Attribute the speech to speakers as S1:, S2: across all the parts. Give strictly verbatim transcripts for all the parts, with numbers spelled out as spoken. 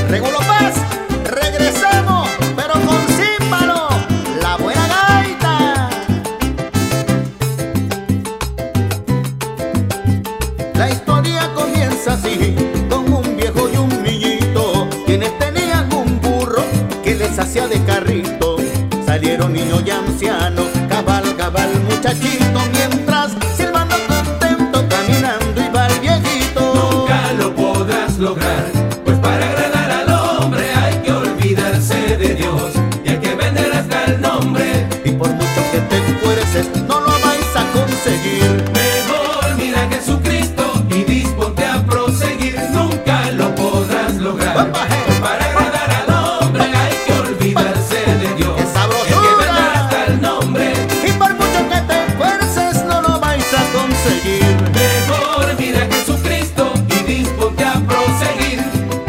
S1: Regulo Paz, regresamos, pero con címbalo, la buena gaita. La historia comienza así, con un viejo y un niñito, quienes tenían un burro que les hacía de carrito. Salieron niños y ancianos, cabalgaba el muchachito, mientras silbando contento caminando iba el viejito.
S2: Nunca lo podrás lograr, pues para agradar al hombre hay que olvidarse de Dios y hay que vender hasta el nombre.
S1: Y por mucho que te esfuerces no lo vais a conseguir.
S2: Mejor mira a Jesucristo y disponte a proseguir. Nunca lo podrás lograr, pues para agradar al hombre hay que olvidarse de Dios.
S1: ¡Qué sabrosura!
S2: Y por mucho que te
S1: esfuerces no lo vais a conseguir.
S2: mejor mira a Jesucristo y disponte a proseguir.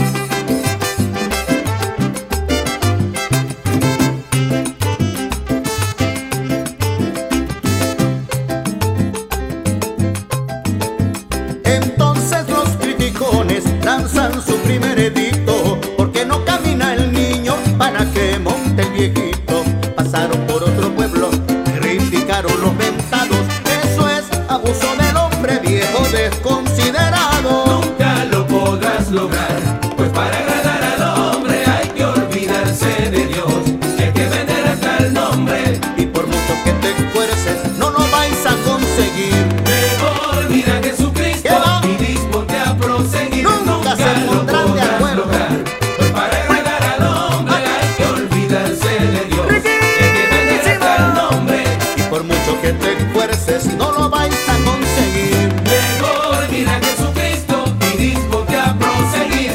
S1: Entonces los criticones lanzan su primer edicto, porque no camina el niño para que monte el viejito. Pasaron por otro pueblo, criticaron los mentados, eso es abuso del hombre viejo desconsiderado.
S2: Nunca lo podrás lograr, pues para agradar al hombre hay que olvidarse de Dios y hay que vender hasta el nombre.
S1: Y por mucho que te esfuerces no lo vais a conseguir.
S2: Mejor mira a Jesucristo y disponte a proseguir.
S1: Nunca se pondrán de acuerdo.
S2: lograr, pues para agradar al hombre hay que olvidarse de Dios y hay que vender hasta el nombre.
S1: Y por mucho que te esfuerces no lo vais a conseguir.
S2: Mejor mira a Jesucristo y disponte a proseguir.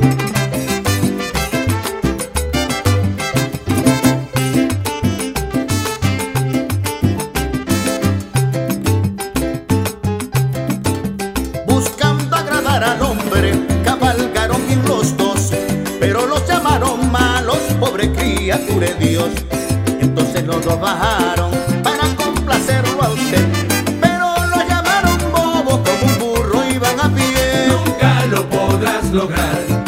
S1: Buscando agradar al hombre, cabalgaron bien los dos, pero los llamaron malos, pobre criatura de Dios. Entonces los dos bajaron para complacerlo a usted, pero lo llamaron bobo, como un burro iban a pie.
S2: Nunca lo podrás lograr,